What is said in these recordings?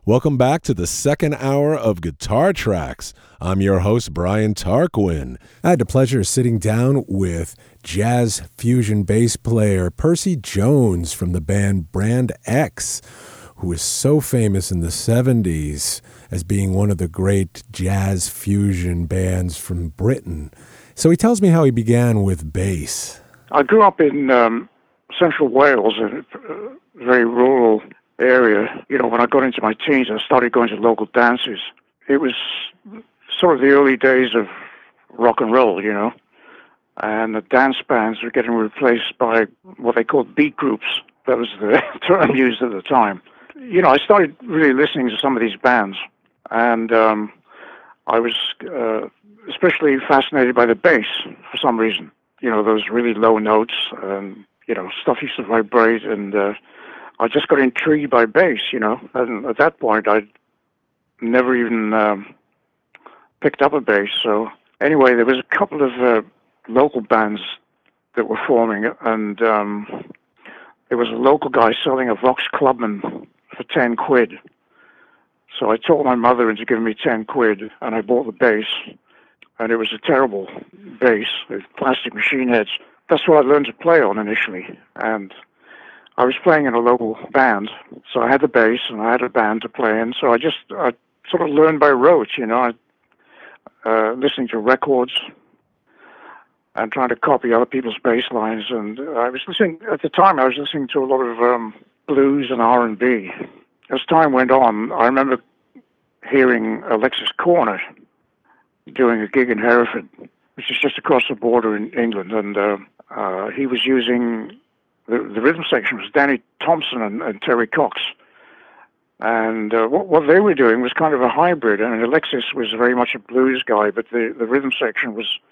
Welcome back to the second hour of Guitar Tracks. I'm your host, Brian Tarquin. I had the pleasure of sitting down with jazz fusion bass player Percy Jones from the band Brand X, who was so famous in the 70s as being one of the great jazz fusion bands from Britain. So he tells me how he began with bass. I grew up in central Wales, a very rural area. You know, when I got into my teens, I started going to local dances. It was sort of the early days of rock and roll, you know, and the dance bands were getting replaced by what they called beat groups. That was the term used at the time. You know, I started really listening to some of these bands, and I was especially fascinated by the bass for some reason. You know, those really low notes, and, you know, stuff used to vibrate, and I just got intrigued by bass, you know. And at that point, I'd never even picked up a bass. So anyway, there was a couple of local bands that were forming, and there was a local guy selling a Vox Clubman for 10 quid. So I talked my mother into giving me 10 quid, and I bought the bass. And it was a terrible bass with plastic machine heads. That's what I learned to play on initially. And I was playing in a local band, so I had the bass and I had a band to play in. So I sort of learned by rote, you know, listening to records and trying to copy other people's bass lines. And at the time, I was listening to a lot of blues and R&B. As time went on, I remember hearing Alexis Corner doing a gig in Hereford, which is just across the border in England, and he was using the rhythm section was Danny Thompson and Terry Cox, and what they were doing was kind of a hybrid. And Alexis was very much a blues guy, but the rhythm section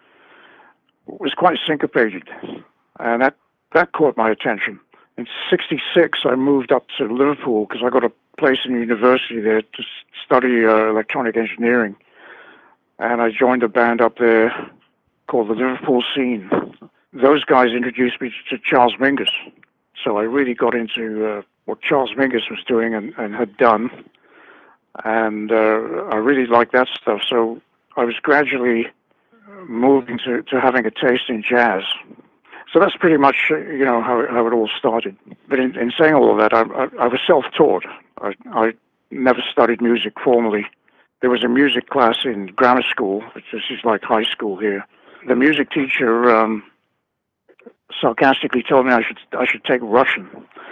was quite syncopated, and that caught my attention. In '66, I moved up to Liverpool because I got a place in university there to study electronic engineering. And I joined a band up there called the Liverpool Scene. Those guys introduced me to Charles Mingus. So I really got into what Charles Mingus was doing and had done. And I really liked that stuff. So I was gradually moving to having a taste in jazz. So that's pretty much, you know, how it all started. But in saying all of that, I was self-taught. I never studied music formally. There was a music class in grammar school, which is like high school here. The music teacher sarcastically told me I should take Russian.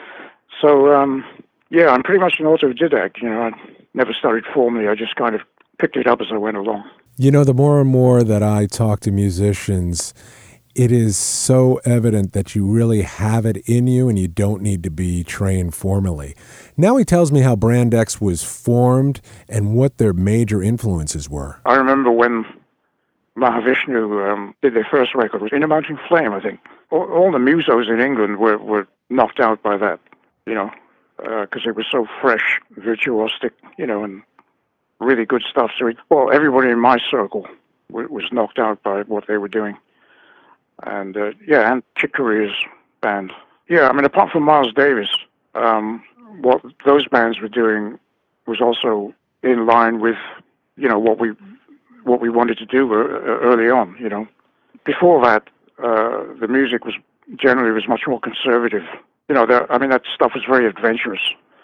So yeah, I'm pretty much an autodidact. You know, I never studied formally. I just kind of picked it up as I went along. You know, the more and more that I talk to musicians, it is so evident that you really have it in you and you don't need to be trained formally. Now he tells me how Brand X was formed and what their major influences were. I remember when Mahavishnu did their first record. It was In a Mounting Flame, I think. All the musos in England were knocked out by that, you know, because it was so fresh, virtuosic, you know, and really good stuff. So everybody in my circle was knocked out by what they were doing. And and Chick Corea's band. Yeah, I mean, apart from Miles Davis, what those bands were doing was also in line with, you know, what we wanted to do early on. You know, before that, the music was much more conservative. You know, that stuff was very adventurous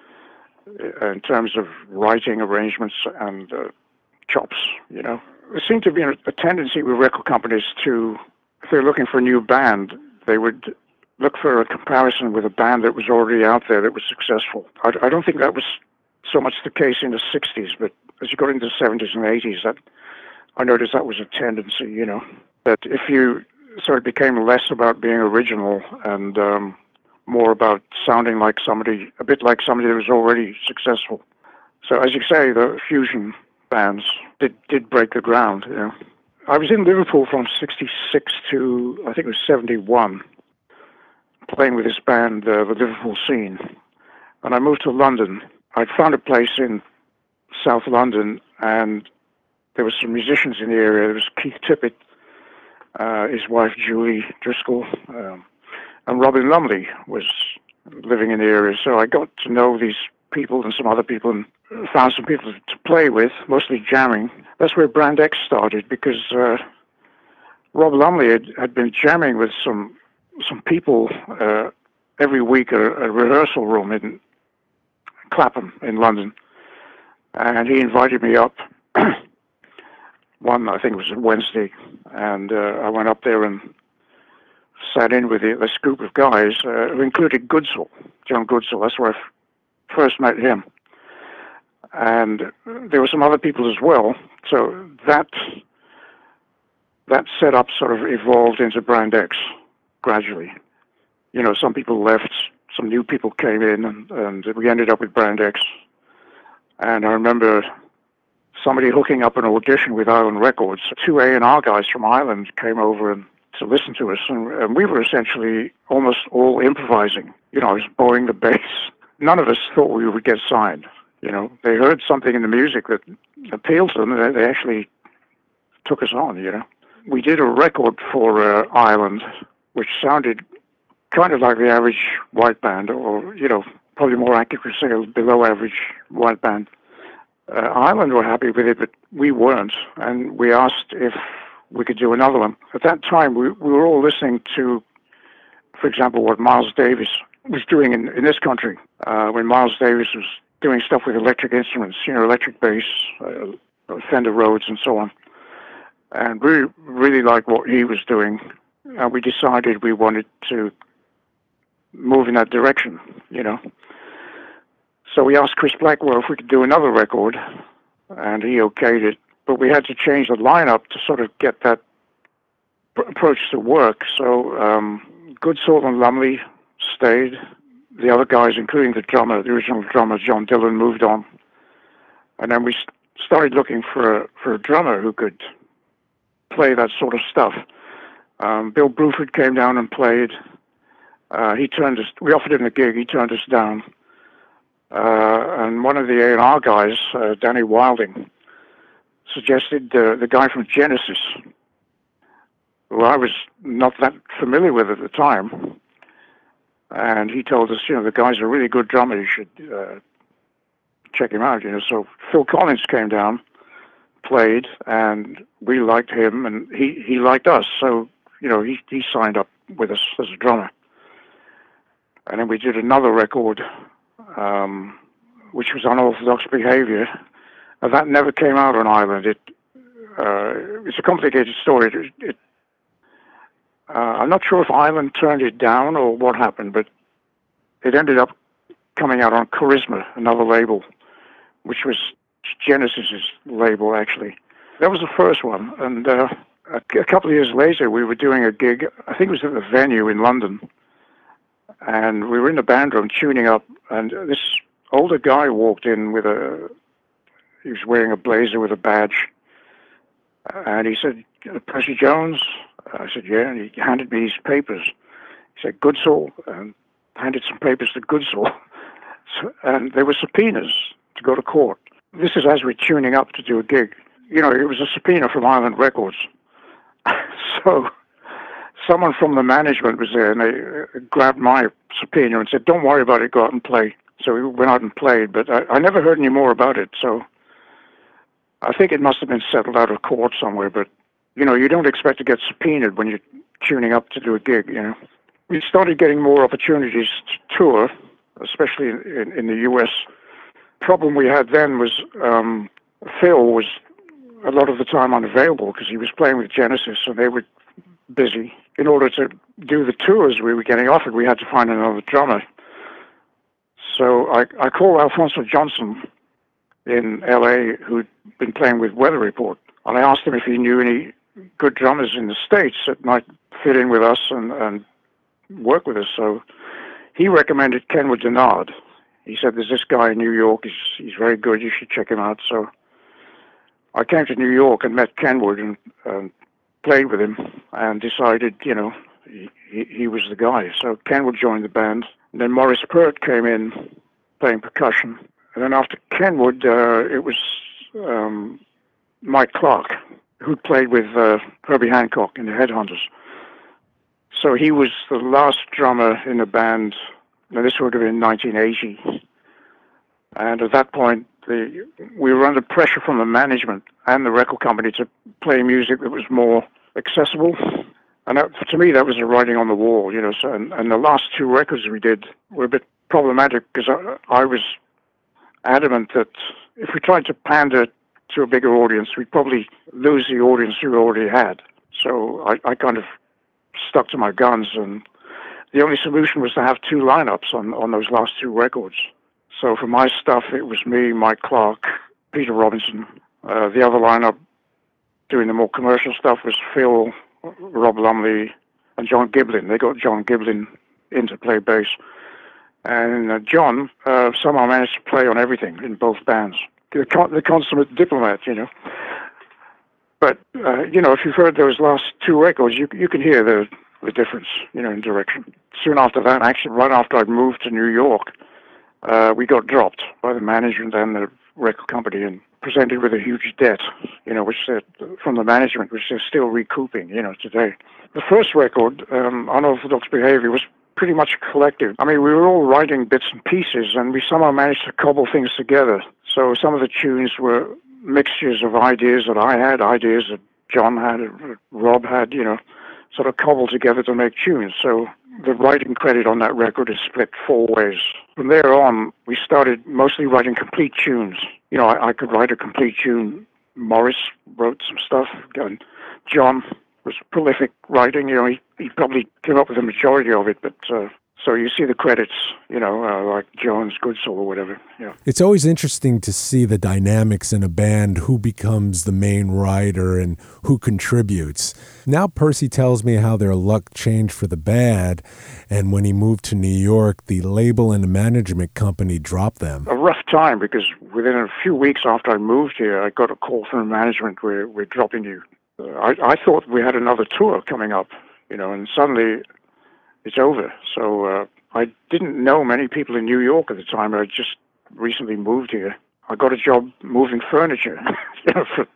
in terms of writing arrangements and chops. You know, there seemed to be a tendency with record companies to, if they're looking for a new band, they would look for a comparison with a band that was already out there that was successful. I don't think that was so much the case in the 60s, but as you got into the 70s and 80s, I noticed that was a tendency, you know, that if you sort of became less about being original and more about sounding like somebody, a bit like somebody that was already successful. So as you say, the fusion bands did break the ground, you know. I was in Liverpool from '66 to, I think it was '71, playing with this band, the Liverpool Scene. And I moved to London. I'd found a place in South London, and there were some musicians in the area. There was Keith Tippett, his wife Julie Driscoll, and Robin Lumley was living in the area. So I got to know these people and some other people and found some people to play with, mostly jamming. That's where Brand X started, because Rob Lumley had been jamming with some people every week at a rehearsal room in Clapham in London. And he invited me up I think it was a Wednesday, and I went up there and sat in with this group of guys, who included Goodsall, John Goodsall. That's where I first met him. And there were some other people as well. So that setup sort of evolved into Brand X gradually. You know, some people left, some new people came in, and we ended up with Brand X. And I remember somebody hooking up an audition with Island Records. Two A&R guys from Ireland came over to listen to us, and we were essentially almost all improvising. You know, I was bowing the bass. None of us thought we would get signed. You know, they heard something in the music that appealed to them, and they actually took us on, you know. We did a record for Ireland, which sounded kind of like the average white band, or, you know, probably more accurate to say below average white band. Ireland were happy with it, but we weren't, and we asked if we could do another one. At that time, we were all listening to, for example, what Miles Davis was doing in this country, when Miles Davis was doing stuff with electric instruments, you know, electric bass, Fender Rhodes, and so on. And we really liked what he was doing, and we decided we wanted to move in that direction, you know. So we asked Chris Blackwell if we could do another record, and he okayed it. But we had to change the lineup to sort of get that approach to work. So Goodsall and Lumley stayed. The other guys, including the drummer, the original drummer, John Dillon, moved on. And then we started looking for a drummer who could play that sort of stuff. Bill Bruford came down and played. We offered him the gig. He turned us down. And one of the A&R guys, Danny Wilding, suggested the guy from Genesis, who I was not that familiar with at the time. And he told us, you know, the guy's a really good drummer. You should check him out, you know. So Phil Collins came down, played, and we liked him, and he liked us. So, you know, he signed up with us as a drummer. And then we did another record, which was Unorthodox Behavior. And that never came out on Ireland. It's a complicated story. I'm not sure if Ireland turned it down or what happened, but it ended up coming out on Charisma, another label, which was Genesis's label, actually. That was the first one. And a couple of years later, we were doing a gig, I think it was at the Venue in London, and we were in the band room tuning up, and this older guy walked in he was wearing a blazer with a badge, and he said, "Percy Jones?" I said, "Yeah," and he handed me these papers. He said, "Goodsall," and handed some papers to Goodsall. And they were subpoenas to go to court. This is as we're tuning up to do a gig. You know, it was a subpoena from Island Records. So someone from the management was there, and they grabbed my subpoena and said, "Don't worry about it, go out and play." So we went out and played, but I never heard any more about it. So I think it must have been settled out of court somewhere, but, you know, you don't expect to get subpoenaed when you're tuning up to do a gig, you know. We started getting more opportunities to tour, especially in the U.S. Problem we had then was Phil was a lot of the time unavailable because he was playing with Genesis, and they were busy. In order to do the tours we were getting offered, we had to find another drummer. So I called Alfonso Johnson in L.A., who'd been playing with Weather Report, and I asked him if he knew any good drummers in the States that might fit in with us and work with us. So he recommended Kenwood Denard. He said, "There's this guy in New York. He's very good. You should check him out." So I came to New York and met Kenwood and played with him and decided, you know, he was the guy. So Kenwood joined the band. And then Maurice Pert came in playing percussion. And then after Kenwood, it was Mike Clark, who played with Herbie Hancock in the Headhunters. So he was the last drummer in the band. Now, this would have been 1980. And at that point, we were under pressure from the management and the record company to play music that was more accessible. And that, to me, that was the writing on the wall, you know. So, and the last two records we did were a bit problematic because I was adamant that if we tried to pander to a bigger audience, we'd probably lose the audience we already had. So I kind of stuck to my guns, and the only solution was to have two lineups on those last two records. So for my stuff, it was me, Mike Clark, Peter Robinson. The other lineup doing the more commercial stuff was Phil, Rob Lumley, and John Giblin. They got John Giblin in to play bass. And John somehow managed to play on everything in both bands. The consummate diplomat, you know. But, you know, if you've heard those last two records, you can hear the difference, you know, in direction. Soon after that, actually, right after I'd moved to New York, we got dropped by the management and the record company and presented with a huge debt, you know, from the management, which they're still recouping, you know, today. The first record, Unorthodox Behavior, was pretty much collective. I mean, we were all writing bits and pieces, and we somehow managed to cobble things together. So some of the tunes were mixtures of ideas that I had, ideas that John had, Rob had, you know, sort of cobbled together to make tunes. So the writing credit on that record is split four ways. From there on, we started mostly writing complete tunes. You know, I could write a complete tune. Morris wrote some stuff, and John was prolific writing. You know, he probably came up with the majority of it, but so you see the credits, you know, like Jones, Goodsell, or whatever. Yeah. It's always interesting to see the dynamics in a band, who becomes the main writer and who contributes. Now Percy tells me how their luck changed for the bad, and when he moved to New York, the label and the management company dropped them. A rough time, because within a few weeks after I moved here, I got a call from management, we're dropping you. I thought we had another tour coming up, you know, and suddenly it's over. So I didn't know many people in New York at the time. I just recently moved here. I got a job moving furniture, you know, for,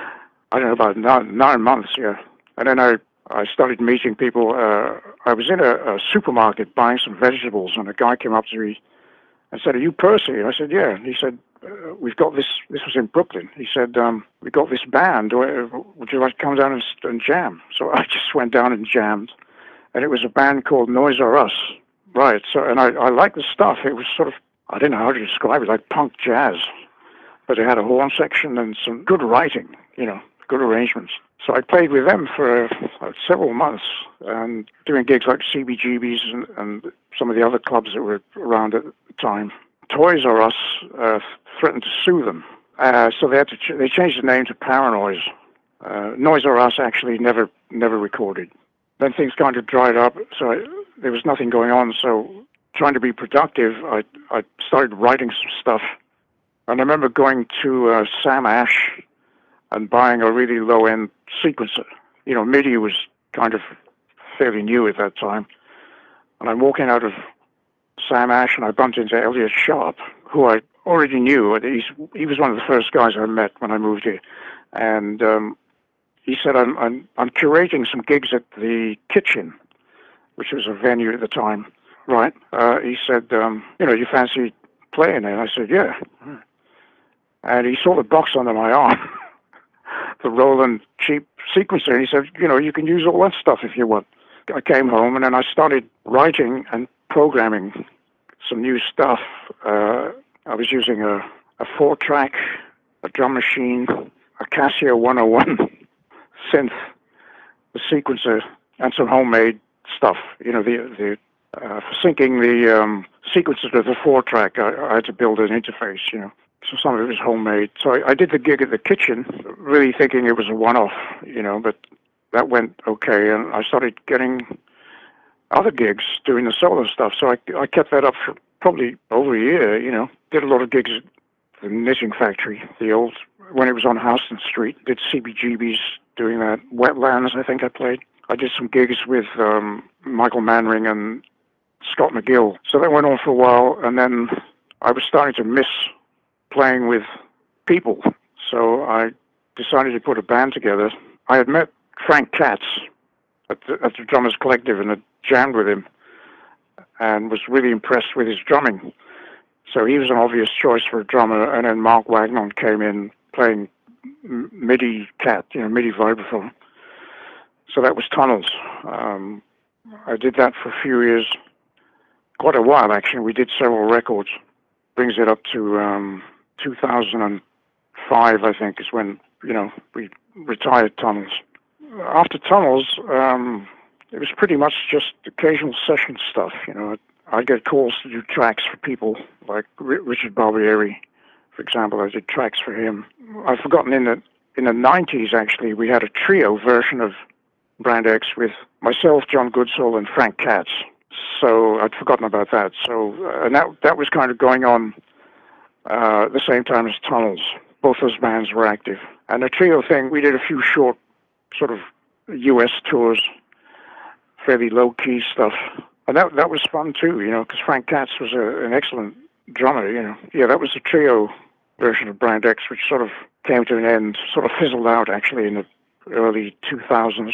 I don't know, about 9 months, yeah. And then I started meeting people. I was in a supermarket buying some vegetables, and a guy came up to me and said, "Are you Percy?" And I said, "Yeah." And he said, "We've got this was in Brooklyn." He said, "We got this band. Would you like to come down and jam?" So I just went down and jammed. And it was a band called Noise or Us. Right. So, and I liked the stuff. It was sort of, I don't know how to describe it, like punk jazz. But it had a horn section and some good writing, you know, good arrangements. So I played with them for several months, and doing gigs like CBGB's and some of the other clubs that were around at the time. Toys R Us threatened to sue them. So they changed the name to Paranoise. Noise or Us actually never recorded. Then things kind of dried up, so there was nothing going on. So trying to be productive, I started writing some stuff. And I remember going to Sam Ash and buying a really low-end sequencer. You know, MIDI was kind of fairly new at that time. And I'm walking out of Sam Ash, and I bumped into Elliot Sharp, who I already knew. He was one of the first guys I met when I moved here. And he said, I'm curating some gigs at the Kitchen, which was a venue at the time, right? He said, you know, you fancy playing there? And I said, yeah. And he saw the box under my arm, the Roland cheap sequencer, and he said, you know, you can use all that stuff if you want. I came home, and then I started writing and programming some new stuff. I was using a 4-track, a drum machine, a Casio 101, synth, the sequencer, and some homemade stuff. You know, for syncing the sequencer to the 4-track, I had to build an interface, you know. So some of it was homemade. So I did the gig at the Kitchen, really thinking it was a one-off, you know, but that went okay. And I started getting other gigs doing the solo stuff. So I kept that up for probably over a year, you know. Did a lot of gigs at the Knitting Factory, when it was on Houston Street. Did CBGB's doing that. Wetlands, I think I played. I did some gigs with Michael Manring and Scott McGill. So that went on for a while, and then I was starting to miss playing with people. So I decided to put a band together. I had met Frank Katz at the Drummers Collective and had jammed with him and was really impressed with his drumming. So he was an obvious choice for a drummer, and then Mark Wagnon came in playing MIDI cat, MIDI vibraphone. So that was Tunnels. I did that for a few years, quite a while actually. We did several records. Brings it up to 2005, I think, is when we retired Tunnels. After Tunnels, it was pretty much just occasional session stuff. I'd get calls to do tracks for people like Richard Barbieri, for example. I did tracks for him. I've forgotten in the 90s actually we had a trio version of Brand X with myself, John Goodsall, and Frank Katz. So I'd forgotten about that. So and that was kind of going on at the same time as Tunnels. Both those bands were active. And the trio thing, we did a few short sort of U.S. tours, fairly low-key stuff. And that was fun too, because Frank Katz was an excellent drummer, Yeah, that was the trio version of Brand X, which sort of came to an end, sort of fizzled out actually in the early 2000s.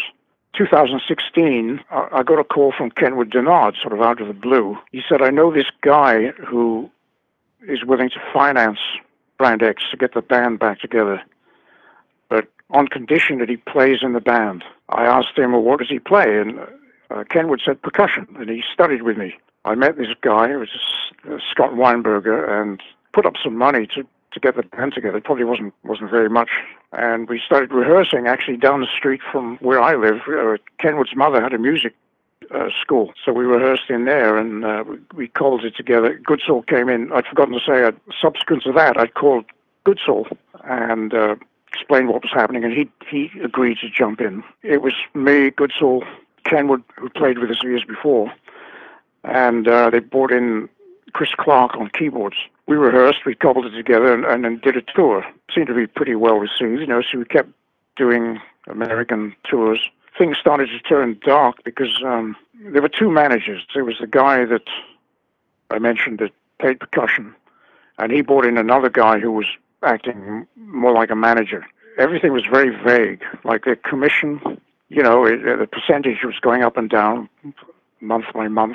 2016, I got a call from Kenwood Denard, sort of out of the blue. He said, I know this guy who is willing to finance Brand X to get the band back together, but on condition that he plays in the band. I asked him, well, what does he play? And Kenwood said percussion, and he studied with me. I met this guy, it was Scott Weinberger, and put up some money to get the band together. It probably wasn't very much. And we started rehearsing actually down the street from where I live. Kenwood's mother had a music school, so we rehearsed in there, and we called it together. Goodsall came in. I'd forgotten to say, subsequent to that, I'd called Goodsall and explained what was happening, and he agreed to jump in. It was me, Goodsall, Kenwood, who played with us years before, and they brought in Chris Clark on keyboards. We rehearsed, we cobbled it together, and then did a tour. Seemed to be pretty well received, so we kept doing American tours. Things started to turn dark because there were two managers. There was the guy that I mentioned that played percussion, and he brought in another guy who was acting more like a manager. Everything was very vague, like the commission, the percentage was going up and down month by month.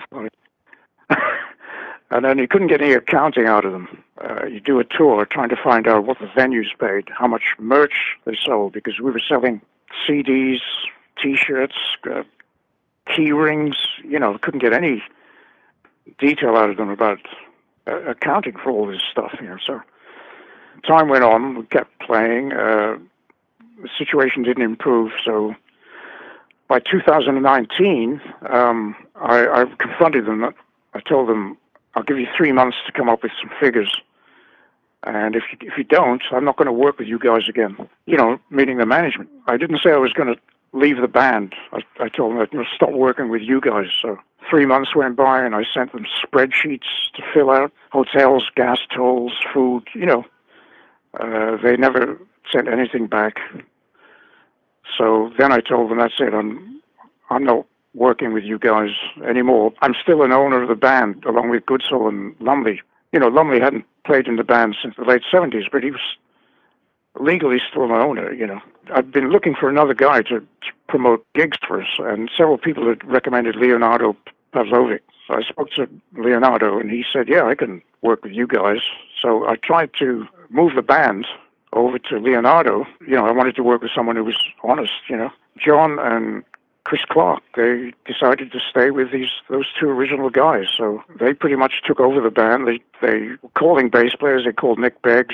And then you couldn't get any accounting out of them. You do a tour trying to find out what the venues paid, how much merch they sold, because we were selling CDs, T-shirts, key rings. Couldn't get any detail out of them about accounting for all this stuff. So time went on. We kept playing. The situation didn't improve. So by 2019, I confronted them. I told them, I'll give you 3 months to come up with some figures. And if you don't, I'm not going to work with you guys again. Meaning the management. I didn't say I was going to leave the band. I told them I'd stop working with you guys. So 3 months went by, and I sent them spreadsheets to fill out, hotels, gas tolls, food, They never sent anything back. So then I told them, that's it, I'm not working with you guys anymore. I'm still an owner of the band, along with Goodsall and Lumley. Lumley hadn't played in the band since the late 70s, but he was legally still an owner, I've been looking for another guy to promote gigs for us, and several people had recommended Leonardo Pavlovic. So I spoke to Leonardo, and he said, yeah, I can work with you guys. So I tried to move the band over to Leonardo. I wanted to work with someone who was honest, John and Chris Clark, they decided to stay with those two original guys. So they pretty much took over the band. They were calling bass players. They called Nick Beggs,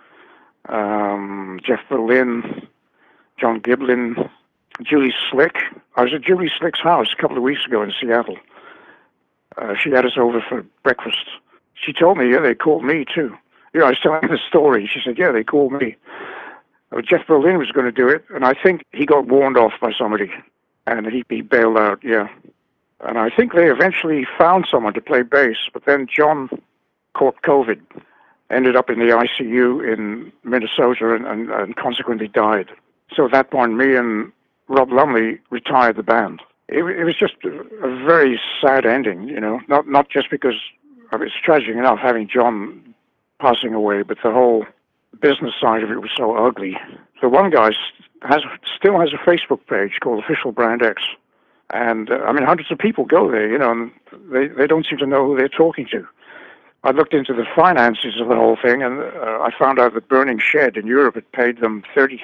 Jeff Berlin, John Giblin, Julie Slick. I was at Julie Slick's house a couple of weeks ago in Seattle. She had us over for breakfast. She told me, yeah, they called me too. I was telling her the story. She said, yeah, they called me. Jeff Berlin was going to do it, and I think he got warned off by somebody. And he bailed out, yeah. And I think they eventually found someone to play bass, but then John caught COVID, ended up in the ICU in Minnesota, and consequently died. So at that point, me and Rob Lumley retired the band. It was just a very sad ending, not just because it's tragic enough having John passing away, but the whole business side of it was so ugly. So one guy still has a Facebook page called Official Brand X. And, hundreds of people go there, and they don't seem to know who they're talking to. I looked into the finances of the whole thing, and I found out that Burning Shed in Europe had paid them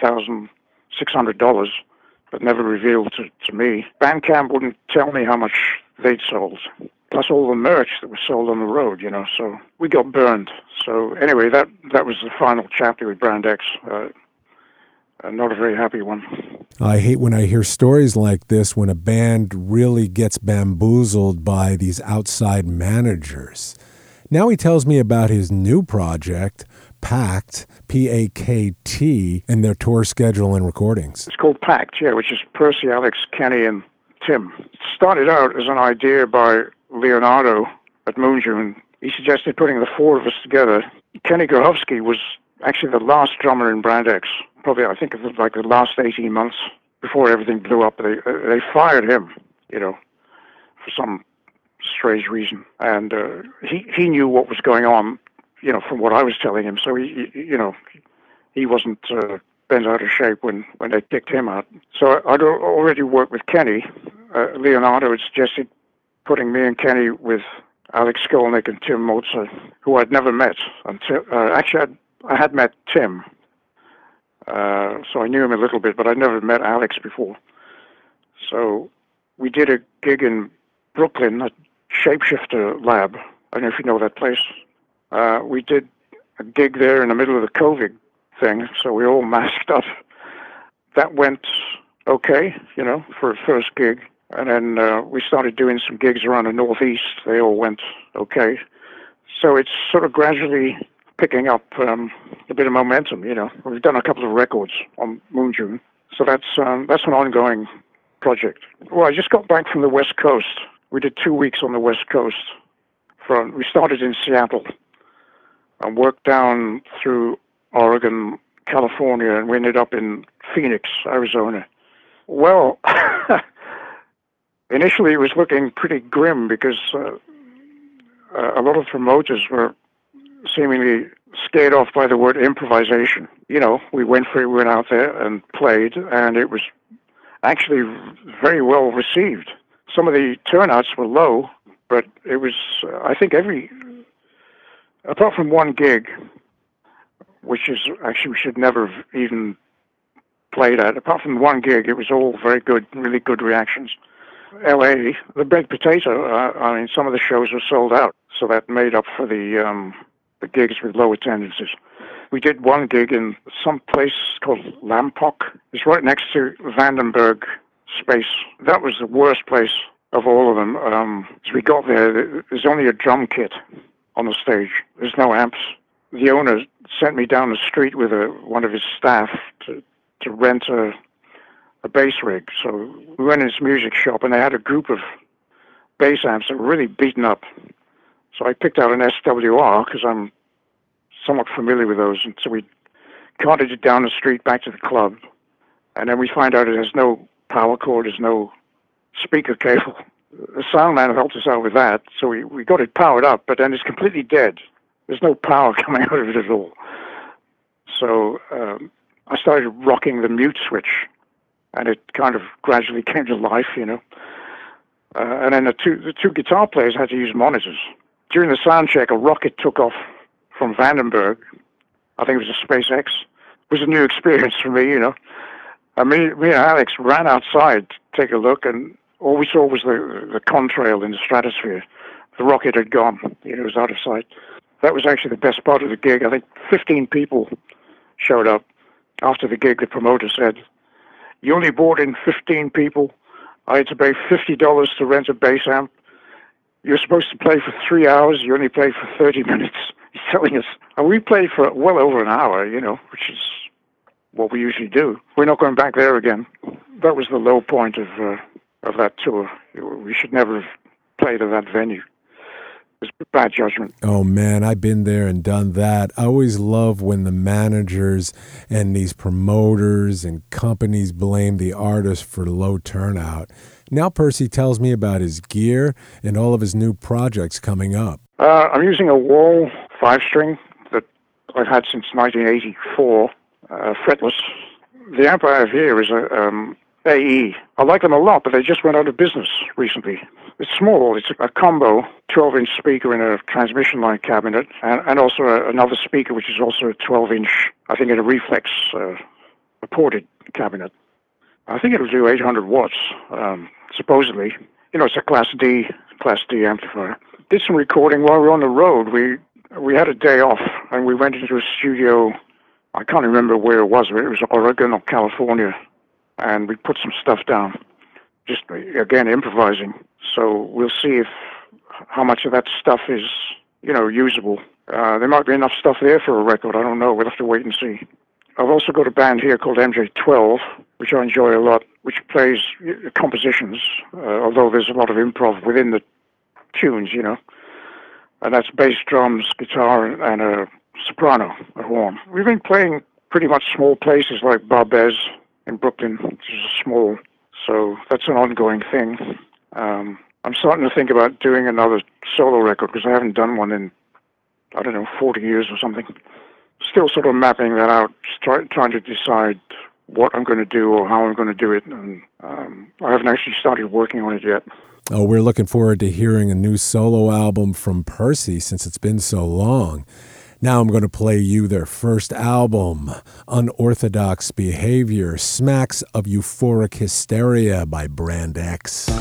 $30,600, but never revealed to me. Bandcamp wouldn't tell me how much they'd sold, plus all the merch that was sold on the road, so we got burned. So anyway, that was the final chapter with Brand X. Not a very happy one. I hate when I hear stories like this, when a band really gets bamboozled by these outside managers. Now he tells me about his new project, Pakt, P-A-K-T, and their tour schedule and recordings. It's called Pakt, yeah, which is Percy, Alex, Kenny, and Tim. It started out as an idea by Leonardo at Moonjune. He suggested putting the four of us together. Kenny Grohovsky was actually the last drummer in Brand X. Probably, I think it was like the last 18 months before everything blew up. They fired him, for some strange reason. And he knew what was going on, from what I was telling him. So he wasn't bent out of shape when they kicked him out. So I'd already worked with Kenny. Leonardo had suggested putting me and Kenny with Alex Skolnick and Tim Mozart, who I'd never met until actually I had met Tim. So I knew him a little bit, but I'd never met Alex before. So we did a gig in Brooklyn at Shapeshifter Lab. I don't know if you know that place. We did a gig there in the middle of the COVID thing, so we all masked up. That went okay, for a first gig. And then we started doing some gigs around the Northeast. They all went okay. So it's sort of gradually picking up a bit of momentum, We've done a couple of records on Moonjune. So that's an ongoing project. Well, I just got back from the West Coast. We did 2 weeks on the West Coast. We started in Seattle and worked down through Oregon, California, and we ended up in Phoenix, Arizona. Well, initially it was looking pretty grim because a lot of promoters were seemingly scared off by the word improvisation. We went out there and played, and it was actually very well received. Some of the turnouts were low, but it was, I think apart from one gig, which is actually we should never have even played at, apart from one gig, it was all very good, really good reactions. L.A., the Baked Potato, some of the shows were sold out, so that made up for the gigs with low attendances. We did one gig in some place called Lampok. It's right next to Vandenberg Space. That was the worst place of all of them. As we got there, there's only a drum kit on the stage. There's no amps. The owner sent me down the street with one of his staff to rent a bass rig. So we went in his music shop, and they had a group of bass amps that were really beaten up. So I picked out an SWR because I'm somewhat familiar with those. And so we carted it down the street back to the club. And then we find out it has no power cord, there's no speaker cable. The sound man helped us out with that. So we got it powered up, but then it's completely dead. There's no power coming out of it at all. So I started rocking the mute switch, and it kind of gradually came to life, And then the two guitar players had to use monitors. During the sound check, a rocket took off from Vandenberg. I think it was a SpaceX. It was a new experience for me, And me and Alex ran outside to take a look, and all we saw was the contrail in the stratosphere. The rocket had gone. It was out of sight. That was actually the best part of the gig. I think 15 people showed up. After the gig, the promoter said, "You only brought in 15 people. I had to pay $50 to rent a bass amp. You're supposed to play for 3 hours. You only played for 30 minutes. He's telling us. And we played for well over an hour, which is what we usually do. We're not going back there again. That was the low point of that tour. We should never have played at that venue. It was bad judgment. Oh, man, I've been there and done that. I always love when the managers and these promoters and companies blame the artist for low turnout. Now Percy tells me about his gear and all of his new projects coming up. I'm using a Wall 5-string that I've had since 1984, fretless. The amp I have here is a AE. I like them a lot, but they just went out of business recently. It's small. It's a combo 12-inch speaker in a transmission line cabinet, and also another speaker, which is also a 12-inch, I think, in a reflex, a ported cabinet. I think it'll do 800 watts, supposedly. It's a Class D amplifier. Did some recording while we were on the road. We had a day off, and we went into a studio. I can't remember where it was. It was Oregon or California, and we put some stuff down. Just, again, improvising. So we'll see how much of that stuff is, usable. There might be enough stuff there for a record. I don't know. We'll have to wait and see. I've also got a band here called MJ12, which I enjoy a lot, which plays compositions, although there's a lot of improv within the tunes, And that's bass, drums, guitar, and a soprano, a horn. We've been playing pretty much small places like Barbez in Brooklyn, which is small. So that's an ongoing thing. I'm starting to think about doing another solo record because I haven't done one in, 40 years or something. Still sort of mapping that out, trying to decide what I'm going to do or how I'm going to do it. And I haven't actually started working on it yet. Oh, we're looking forward to hearing a new solo album from Percy since it's been so long. Now I'm going to play you their first album, Unorthodox Behavior, Smacks of Euphoric Hysteria by Brand X.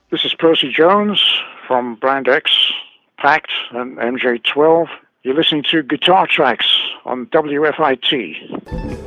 This is Percy Jones from Brand X, Pact, and MJ12. You're listening to Guitar Tracks on WFIT.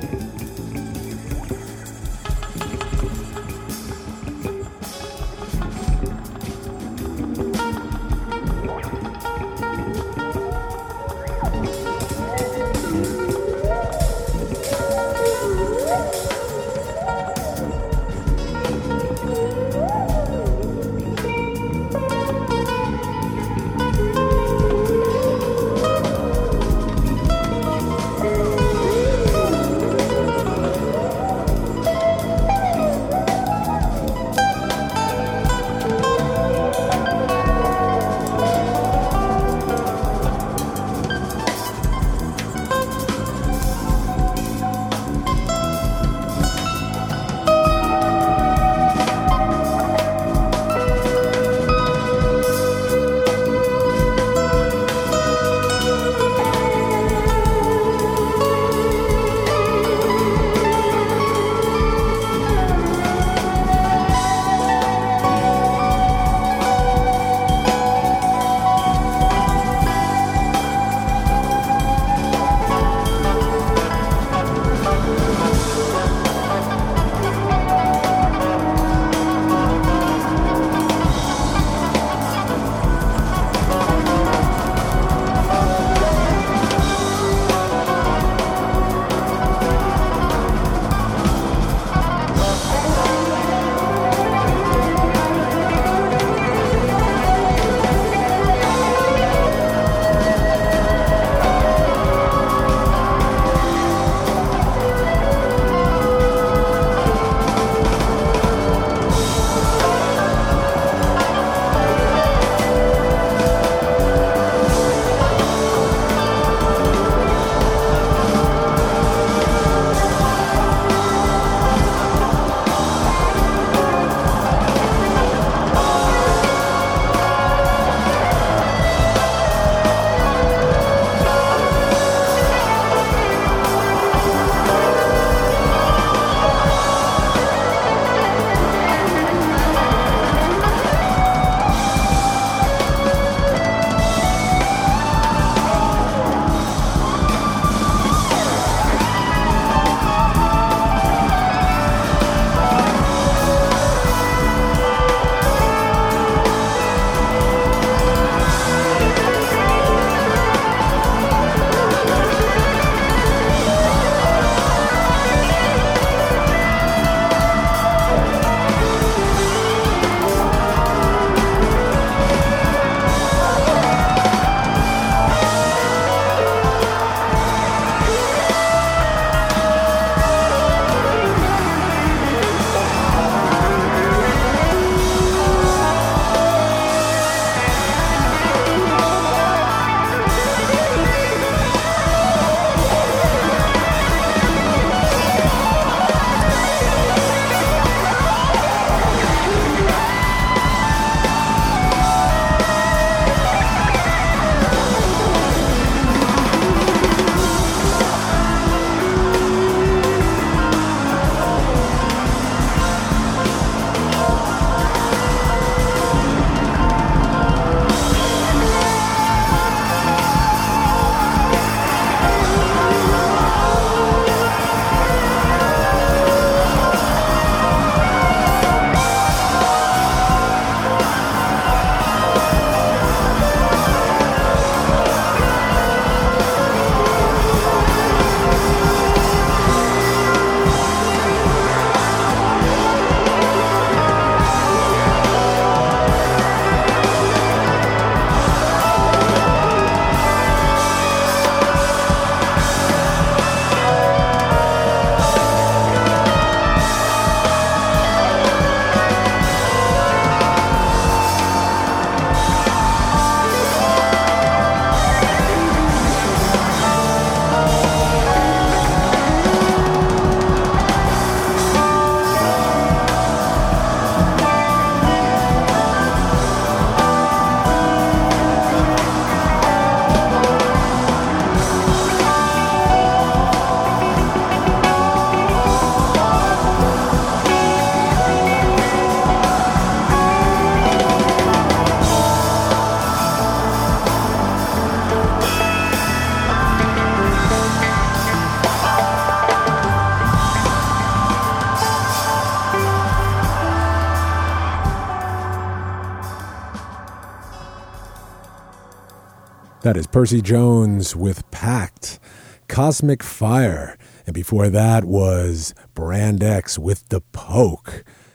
That is Percy Jones with Pact, Cosmic Fire. And before that was Brand X with The Poke.